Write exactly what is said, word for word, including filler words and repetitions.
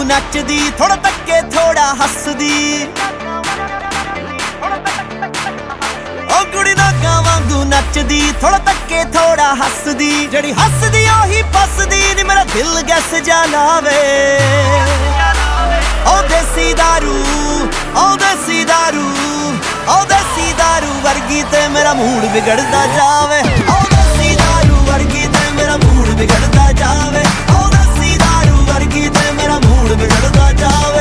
ਨੱਚਦੀ, ਥੋੜਾ ਧੱਕੇ ਥੋੜਾ ਹੱਸਦੀ। ਉਹ ਕੁੜੀ ਨਾਗਾਂ ਵਾਂਗੂ ਨੱਚਦੀ, ਥੋੜਾ ਧੱਕੇ ਥੋੜਾ ਹੱਸਦੀ। ਜਿਹੜੀ ਹੱਸਦੀ ਉਹੀ ਫੱਸਦੀ ਨੀ, ਮੇਰਾ ਦਿਲ ਗੈਸ ਜਾ ਲਾਵੇ। ਉਹ ਦੇਸੀ ਦਾਰੂ, ਉਹ ਦੇਸੀ ਦਾਰੂ, ਉਹ ਦੇਸੀ ਦਾਰੂ ਵਰਗੀ ਤੇ ਮੇਰਾ ਮੂਡ ਵਿਗੜਦਾ ਜਾਵੇ। ਉਹ ਦੇਸੀ ਦਾਰੂ ਵਰਗੀ ਤੇ ਮੇਰਾ ਮੂਡ ਵਿਗੜਦਾ ਜਾਵੇ। ਉਹ ਦੇਸੀ ਦਾਰੂ ਵਰਗੀ ਤੇ ਮੇਰਾ ਮੂਡ ਵਿਗੜਦਾ ਜਾਵੇ।